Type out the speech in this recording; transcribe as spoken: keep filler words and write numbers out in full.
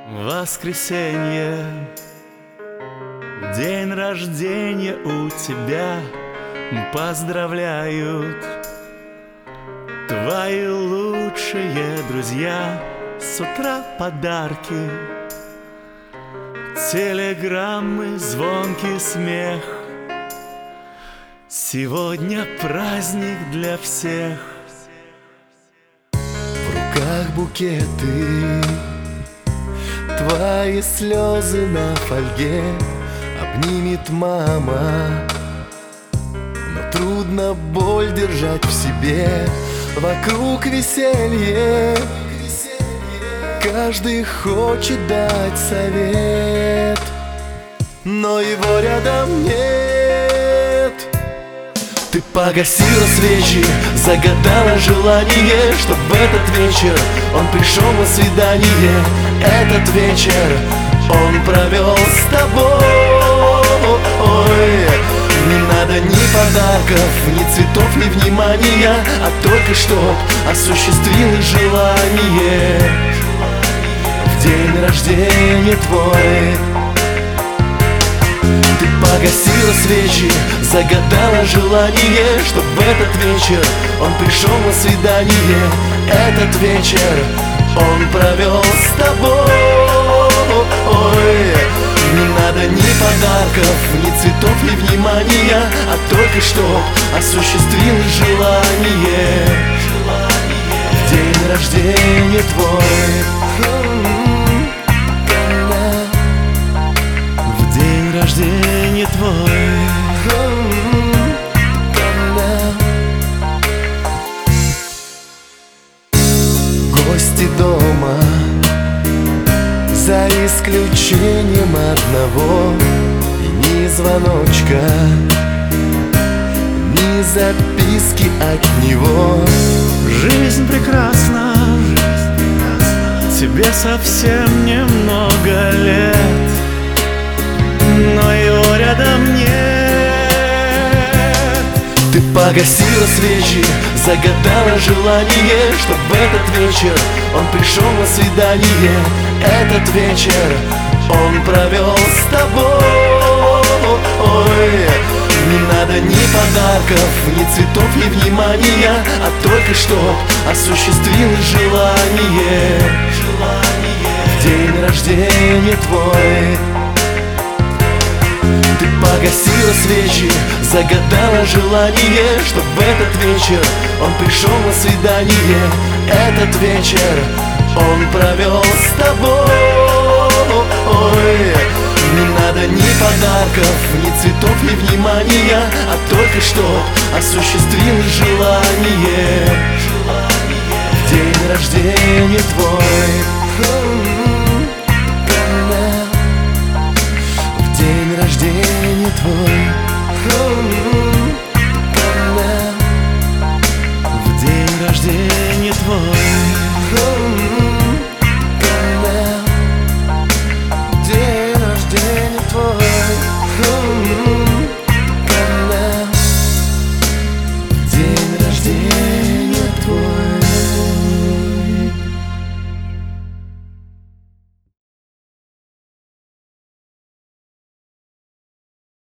Воскресенье, день рождения у тебя, поздравляют твои лучшие друзья. С утра подарки, телеграммы, звонкий смех. Сегодня праздник для всех. В руках букеты, твои слезы на фольге обнимет мама. Но трудно боль держать в себе, вокруг веселье. Каждый хочет дать совет, но его рядом нет. Ты погасила свечи, загадала желание, чтоб в этот вечер он пришел на свидание. Этот вечер он провел с тобой. Не надо ни подарков, ни цветов, ни внимания, а только чтоб осуществилось желание в день рождения твой. Ты погасила свечи, загадала желание, чтоб в этот вечер он пришел на свидание. Этот вечер он провел с тобой. Не надо ни подарков, ни цветов, ни внимания, а только чтоб осуществилось желание в день рождения твой. Рождение твой. Гости дома, за исключением одного, и ни звоночка, ни записки от него. Жизнь прекрасна, тебе совсем немного лет, но его рядом нет. Ты погасила свечи, загадала желание, чтоб в этот вечер он пришел на свидание. Этот вечер он провел с тобой. Не надо ни подарков, ни цветов, ни внимания, а только чтоб осуществилось желание в день рождения твой. Ты погасила свечи, загадала желание, чтоб в этот вечер он пришел на свидание. Этот вечер он провел с тобой. Не надо ни подарков, ни цветов, ни внимания, а только чтоб осуществилось желание в день рождения твой. День рождения твой.